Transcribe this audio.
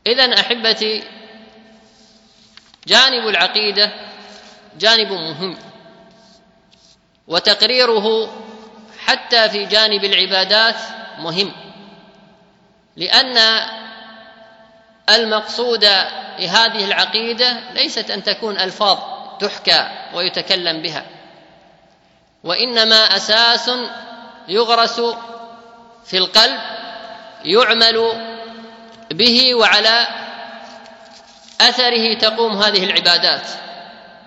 إذن أحبتي، جانب العقيدة جانب مهم، وتقريره حتى في جانب العبادات مهم، لأن المقصود لهذه العقيدة ليست أن تكون ألفاظ تحكى ويتكلم بها، وإنما أساس يغرس في القلب يعمل به، وعلى أثره تقوم هذه العبادات.